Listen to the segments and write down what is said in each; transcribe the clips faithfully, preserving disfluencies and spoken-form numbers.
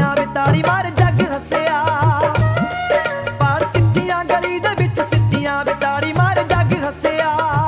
ਸਿੱਟੀਆਂ ਵੇ ਤਾੜੀ ਮਾਰ ਜੱਗ ਹੱਸਿਆ। ਪਾੜ ਚਿੱਠੀਆਂ ਗਲੀ ਦੇ ਵਿੱਚ ਸਿੱਟੀਆਂ ਵੇ ਤਾੜੀ ਮਾਰ ਜੱਗ ਹੱਸਿਆ।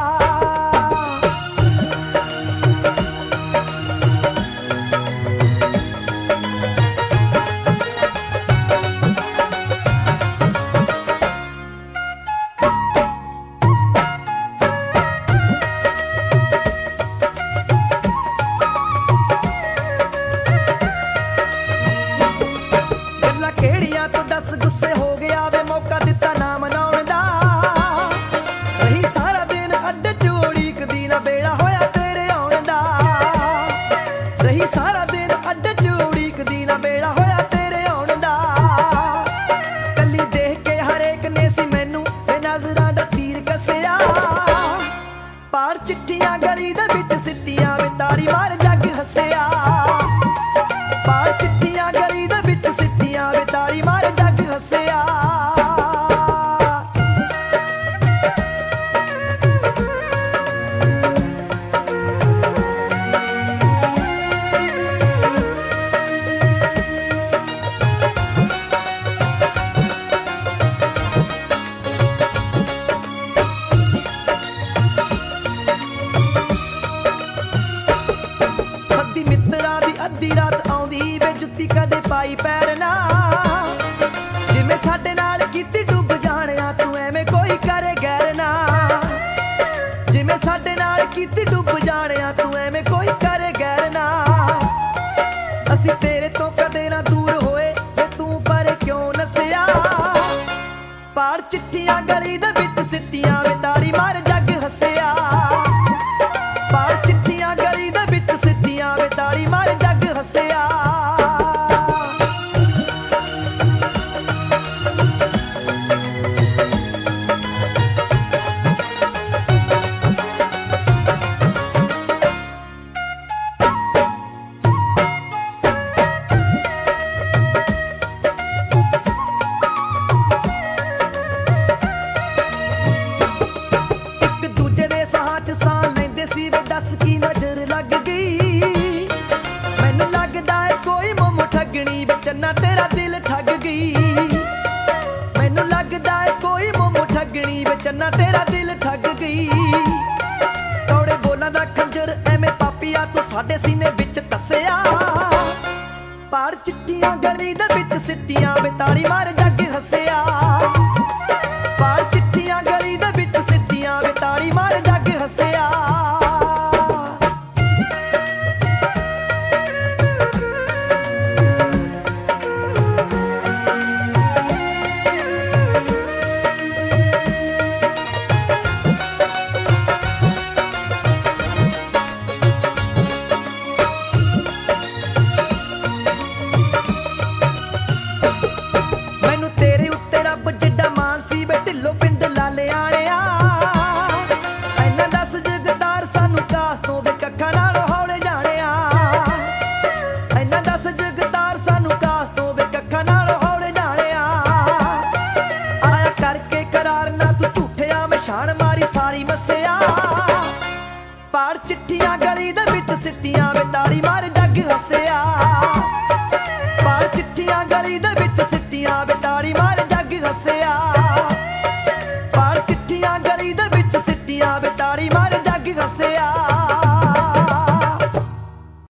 ਕਿਹੜੀਆਂ ਤੂੰ ਦੱਸ ਗੁੱਸੇ ਹੋ ਗਿਆ ਵੇ ਮੌਕਾ ਦਿੱਤਾ ਨਾ ਮਨਾਉਣ ਦਾ। ਰਹੀ ਸਾਰਾ ਦਿਨ ਅੱਡੇ ਚ ਉਡੀਕਦੀ ਨਾ ਵੇਲਾ ਹੋਇਆ ਤੇਰੇ ਆਉਣ ਦਾ। ਰਹੀ ਸਾਰਾ ਦਿਨ ਅੱਡੇ ਚ ਉਡੀਕਦੀ ਨਾ ਵੇਲਾ ਹੋਇਆ ਤੇਰੇ ਆਉਣ ਦਾ। ਕੱਲੀ ਦੇਖ ਕੇ ਹਰੇਕ ਨੇ ਸੀ ਮੈਨੂੰ ਬੇਨਜ਼ਰਾਂ ਦਾ ਤੀਰ ਕੱਸਿਆ। ਪਾੜ ਚਿੱਠੀਆਂ ਗਲੀ ਦੇ ਵਿੱਚ ਸਿੱਟੀਆਂ ਵੇ ਤਾੜੀ ਮਾਰ ਜੱਗ ਹੱਸਿਆ। ਪਾੜ ਚਿੱਠੀਆਂ ਗਲੀ ਦੇ ਵਿੱਚ ਸਿੱਟੀਆਂ ਵੇ ਤਾੜੀ ਮਾਰ ਜੱਗ ਹੱਸਿਆ। ਸੱਦੀ ਮਿੱਤਰਾਂ ਦੀ ਅੱਧੀ ਰਾਤ ਆਉਂਦੀ ਵੇ ਜੁੱਤੀ ਕਦੇ ਪਾਈ ਪੈਰ ਨਾ। ਜਿਵੇਂ ਸਾਡੇ ਨਾਲ ਕੀਤੀ ਡੁੱਬ ਜਾਣਿਆ ਤੂੰ ਐਵੇਂ ਕੋਈ ਕਰੇ ਗੈਰ ਨਾ। ਜਿਵੇਂ ਸਾਡੇ ਨਾਲ ਕੀਤੀ ਡੁੱਬ ਜਾਣਿਆ ਤੂੰ ਐਵੇਂ ਕੋਈ ਕਰੇ ਗੈਰ ਨਾ। ਅਸੀਂ ਤੇਰੇ ਤੋਂ ਕਦੇ ਨਾ ਦੂਰ ਹੋਏ ਵੇ ਤੂੰ ਪਰ ਕਿਉਂ ਨੱਸਿਆ। ਪਾੜ ਚਿੱਠੀਆਂ ਗਲੀ ਦੇ ਵਿੱਚ ਸਿੱਟੀਆਂ ਵੇ ਤਾੜੀ ਮਾਰ ਜੱਗ ਹੱਸਿਆ। ਪਾੜ ਚਿੱਠੀਆਂ ਗਲੀ ਦੇ ਵਿੱਚ ਸਿੱਟੀਆਂ ਵੇ ਤਾੜੀ ਮਾਰ ਜੱਗ ਹੱਸਿਆ। ਇੱਕ ਦੂਜੇ ਦੇ ਸਾਹ ਚ ਸਾਹ ਲੈਂਦੇ ਸੀ ਵੇ ਦੱਸ ਕੀ ਨਜ਼ਰ ਲੱਗ ਗਈ। ਮੈਨੂੰ ਲੱਗਦਾ ਏ ਕੋਈ ਮੁੰਮ ਠੱਗਣੀ ਵੇ ਚੰਨਾ ਤੇਰਾ ਦਿਲ ਠੱਗ ਗਈ। ਮੈਨੂੰ ਲੱਗਦਾ ਏ ਕੋਈ ਮੁੰਮ ਠੱਗਣੀ ਵੇ ਚੰਨਾ ਤੇਰਾ ਦਿਲ ਠੱਗ ਗਈ। ਕੌੜੇ ਬੋਲਾਂ ਦਾ ਖੰਜਰ ਐਵੇਂ ਪਾਪੀਆ ਤੂੰ ਸਾਡੇ ਸੀਨੇ ਵਿੱਚ ਦੱਸਿਆ। ਪਾੜ ਚਿੱਠੀਆਂ ਗਲੀ ਦੇ ਵਿੱਚ ਸਿੱਟੀਆਂ ਵੇ ਤਾੜੀ ਮਾਰ ਜੱਗ ਹੱਸਿਆ। ਪਾੜ ਚਿੱਠੀਆਂ ਗਲੀ ਦੇ ਵਿੱਚ ਸਿੱਟੀਆਂ ਵੇ ਤਾੜੀ ਮਾਰ ਜੱਗ ਹੱਸਿਆ। ਮੈਨੂੰ ਤੇਰੇ ਉੱਤੇ ਰੱਬ ਜਿੱਡਾ ਮਾਣ ਸੀ ਵੇ ਢਿੱਲੋਂ ਪਿੰਡ ਲਾਲੇ ਆਣਿਆ। ਐਨਾ ਦੱਸ ਜਗਦਾਰ ਸਾਨੂੰ ਕਾਸ ਤੋਂ ਵੇ ਕੱਖਾਂ ਨਾਲ ਹੌਲੇ ਜਾਣਿਆ। ਐਨਾ ਦੱਸ ਜਗਦਾਰ ਸਾਨੂੰ ਕਾਸ ਤੋਂ ਵੇ ਕੱਖਾਂ ਨਾਲ ਹੌਲੇ ਜਾਣਿਆ। ਆਇਆ ਕਰਕੇ ਕਰਾਰ ਨਾ ਤੂੰ ਝੂਠਿਆ ਮੈਂ ਛਾਣ ਮਾਰੀ ਸਾਰੀ ਮੱਸਿਆ। ਪਾੜ ਚਿੱਠੀਆਂ ਗਲੀ ਦੇ ਵਿੱਚ ਸਿੱਟੀਆਂ ਵੇ ਤਾੜੀ ਮਾਰ ਜੱਗ ਹੱਸਿਆ।